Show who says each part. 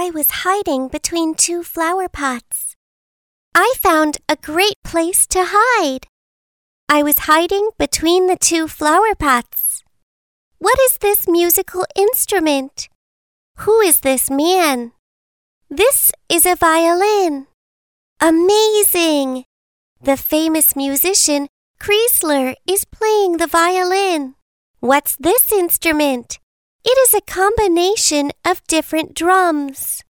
Speaker 1: I was hiding between two flower pots. I found a great place to hide. I was hiding between the two flower pots. What is this musical instrument? Who is this man? This is a violin. Amazing! The famous musician Kreisler is playing the violin. What's this instrument? It is a combination of different drums.